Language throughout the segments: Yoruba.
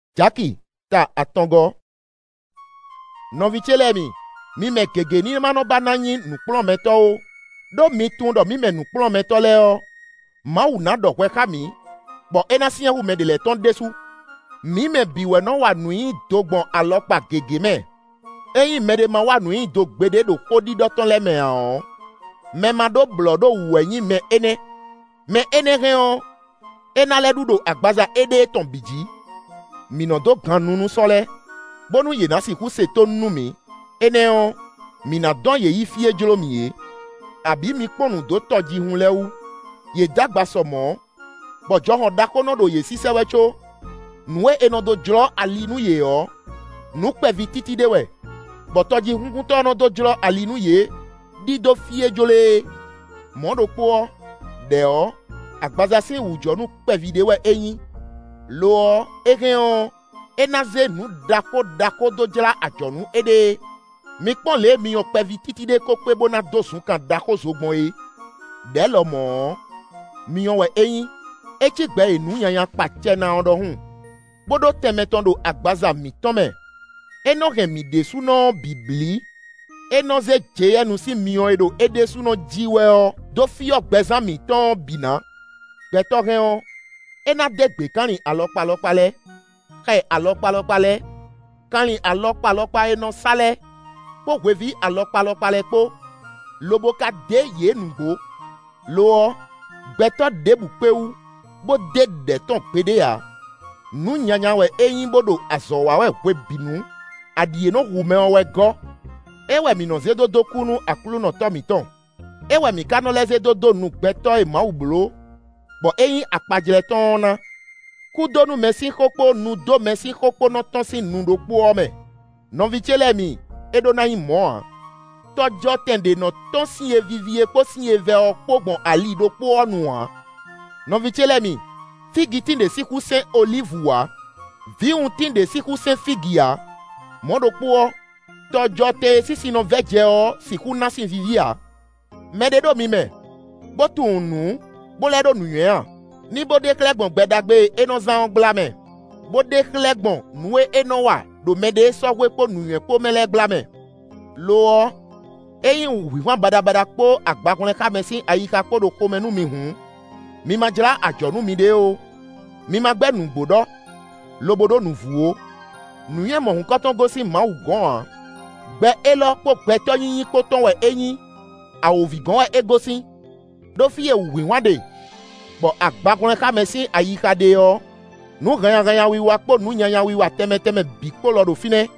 Jaki ta atongo. Novichelemi, mi me gege ni mano bananyi nukplon meto o. Do mi tundo mi me nukplon meto leo. Ma u na do kwe kami. Bo ena siya u me de le ton desu. Mi me biwe no wa nui dogbon alokpa gege me. Eyi me de ma wa nui do gbede do kodi do ton le me an. Me ma do blodo uwenyi me ene. Me ene reon. Ena le do agbaza ede ton biji. Mino do gan nunu sole. Bonu ye nasi ku se ton numi. Ene on. Mina don ye yi fie jolo miye. Abi mi ponu do toji hun le ou. Ye dagba somo. Bo johon dakono do ye si sewecho. Nwe eno do jlo ali nu ye o. Nu pevi titi dewe. Bo toji hun tono do jlo ali nu ye. Di do fie jole. Mondo po. De o. Agbaza se ujo nu pevi dewe enyi. Lo egeon enaze nu dako do jela ajonu ede mi pon le mi on pevi titi de ko pe bona dosun kan dako zogbon e de lo mo mi on we eyin echi gbe enu yanyan pache na odo hun bodo temeton do agbaza mi tome eno re mi desu no bibli eno ze je enu si mi on edo edesu no jiwe o do fi ogbezan mi ton bina beto re on ena degbe kanrin alokpa le kai alokpa le kanrin alokpa eno sale po wevi alokpa le po lobo ka de ye nugo lo beto debu peu bo de ton pede ya nu nyanya we eyin bodo azowa we we binu adie no hume we go ewe mi no zedo dokunu akulu no tomiton ewe mi kanoleze dodo nu beto e ma ublo bo eyin akpajele ton na kudonu mesi kokpo nu do mesi kokpo no ton si nu do po ome non vichele mi edo na yin mo tojo tende no ton si e vivie po si e ve okpogbon ali do po onu an non vichele mi figi tinde si ku sen olive wa vi un tinde si ku sen figia mo do po tojo te si no veje o si ku na si vivia me de do mi me botu nu bo le do nu yan ni bode klegbon gbedagbe eno zan glame bode klegbon nuwe eno wa do mede sogwe po nuye po mele glame lo eyin wiwan badabada po agbakunle kamesi ayika po do komenu mi hun mi majla ajonu mi de o mi magbe nu gbodo lobodo nu vuo nuye mo hun koton gosi ma ugon gbe elo po gbe to yin ko ton we eyin awovigon we egosi do fiye wiwan de bo agbakunle kamesi ayika de o nu ganya wiwa po nu nyanya wiwa teme bikpo lo do fine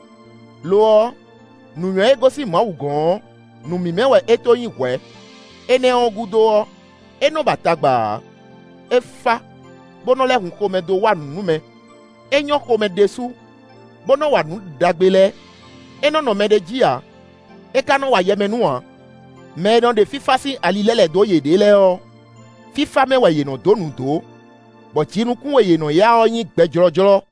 lo nu nyo egosi ma ugon nu mi mewe eto yin we ene ogudo eno batagba efa bono le hun ko me do wa nu me enyo ko me desu bono wa nu dagbele eno no me de jia e kanu wa yemenu an me don de fifasi alilele do yede le o fifa me wa ye no do nu do bo jinu kun we ye no ya oyin gbejorojoro